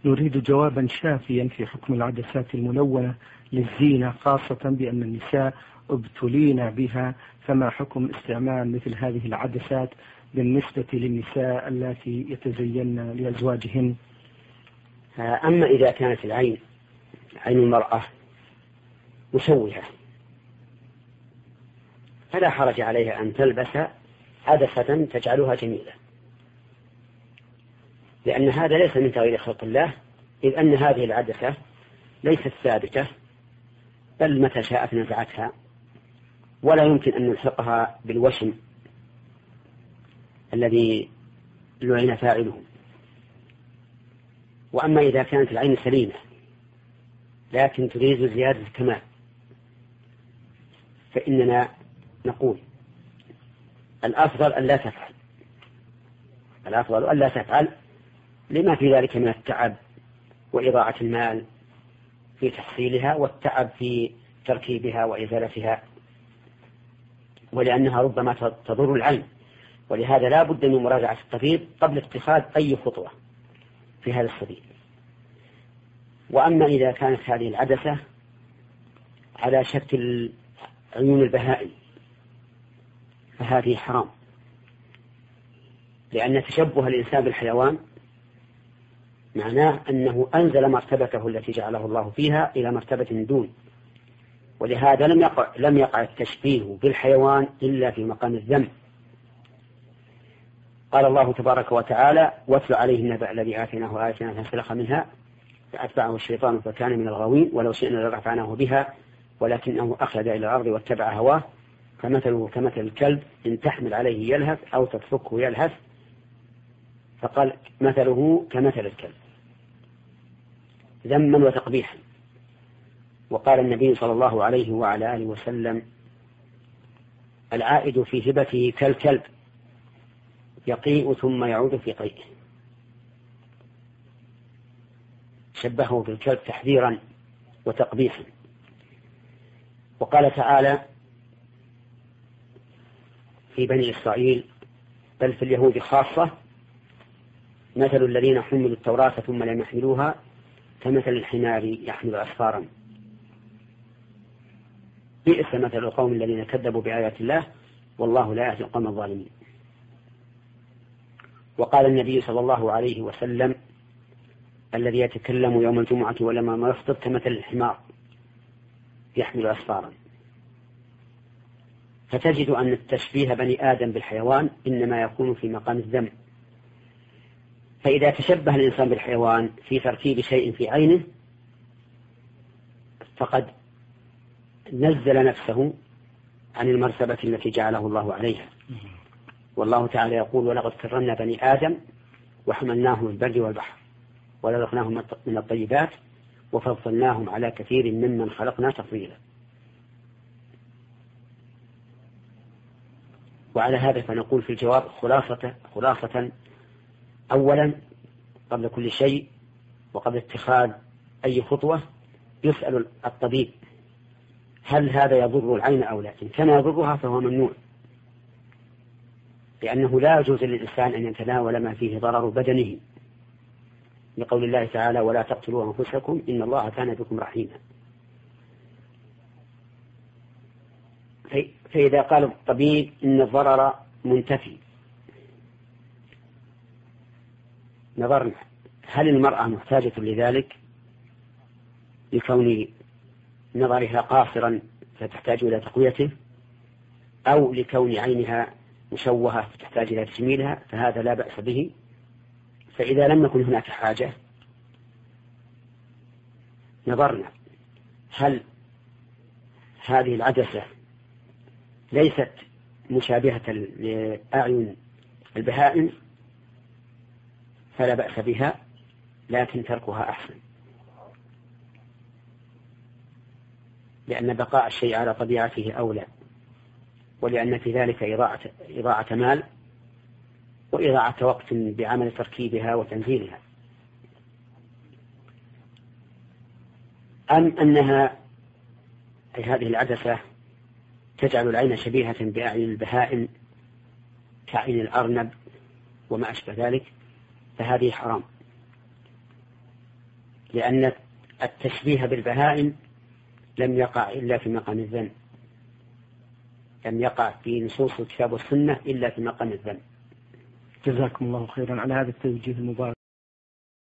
نريد جوابا شافيا في حكم العدسات الملونة للزينة، خاصة بأن النساء ابتلين بها، فما حكم استعمال مثل هذه العدسات بالنسبة للنساء التي يتزين لأزواجهن؟ أما إذا كانت عين المرأة مشوهة فلا حرج عليها أن تلبس عدسة تجعلها جميلة، لأن هذا ليس من تغيير خلق الله، إذ أن هذه العدسة ليست ثابتة بل متى شاءت نزعتها، ولا يمكن أن نلحقها بالوشم الذي لعن فاعله. وأما إذا كانت العين سليمة لكن تريد زيادة الكمال فإننا نقول الأفضل أن لا تفعل لما في ذلك من التعب وإضاعة المال في تحصيلها والتعب في تركيبها وإزالتها، ولأنها ربما تضر العين، ولهذا لا بد من مراجعة الطبيب قبل اتخاذ أي خطوة في هذا السبيل. وأما إذا كانت هذه العدسة على شكل عيون البهائم فهذه حرام، لأن تشبه الإنسان بالحيوان معناه أنه أنزل مرتبته التي جعله الله فيها إلى مرتبة دون، ولهذا لم يقع التشبيه بالحيوان إلا في مقام الذم. قال الله تبارك وتعالى: واتل عليه النبأ الذي آتيناه آياتنا فانسلخ منها فأتبعه الشيطان فكان من الغاوين ولو شئنا لرفعناه بها ولكنه أخلد إلى الأرض واتبع هواه فمثله كمثل الكلب إن تحمل عليه يلهث أو تتركه يلهث، فقال مثله كمثل الكلب ذما وتقبيحا. وقال النبي صلى الله عليه وعلى آله وسلم: العائد في هبته كالكلب يقيء ثم يعود في قيئه. شبهه بالكلب تحذيرا وتقبيحا. وقال تعالى في بني إسرائيل بل في اليهود خاصة: مثل الذين حملوا التوراة ثم لم يحملوها كمثل الحمار يحمل أسفارا بئس مثل القوم الذين كذبوا بآيات الله والله لا يهدي القوم الظالمين. وقال النبي صلى الله عليه وسلم: الذي يتكلم يوم الجمعة ولما ما يخطب كمثل الحمار يحمل أسفارا. فتجد أن التشبيه بني آدم بالحيوان إنما يكون في مقام الذم، فإذا تشبه الإنسان بالحيوان في تركيب شيء في عينه فقد نزل نفسه عن المرتبة التي جعله الله عليها. والله تعالى يقول: ولقد كرمنا بني آدم وحملناهم في البر والبحر ورزقناهم من الطيبات وفضلناهم على كثير ممن خلقنا تفضيلا. وعلى هذا فنقول في الجواب خلاصة أولا قبل كل شيء وقبل اتخاذ أي خطوة يسأل الطبيب هل هذا يضر العين أو لا. إن كان يضرها فهو ممنوع، لأنه لا يجوز للإنسان أن يتناول ما فيه ضرر بدنه، لقول الله تعالى: ولا تقتلوا أنفسكم إن الله كان بكم رحيما. فإذا قال الطبيب إن الضرر منتفي نظرنا هل المرأة محتاجة لذلك لكون نظرها قاصرا فتحتاج إلى تقويته، أو لكون عينها مشوهة فتحتاج إلى تجميلها، فهذا لا بأس به. فإذا لم يكن هناك حاجة نظرنا هل هذه العدسة ليست مشابهة لأعين البهائم فلا بأس بها، لكن تركها أحسن، لأن بقاء الشيء على طبيعته أولى، ولأن في ذلك إضاعة مال وإضاعة وقت بعمل تركيبها وتنزيلها. أم أنها هذه العدسة تجعل العين شبيهة بأعين البهائم كعين الأرنب وما أشبه ذلك، فهذه حرام. لأن التشبيه بالبهائم لم يقع إلا في مقام الذم، لم يقع في نصوص الكتاب والسنة إلا في مقام الذم. جزاكم الله خيرا على هذا التوجيه المبارك.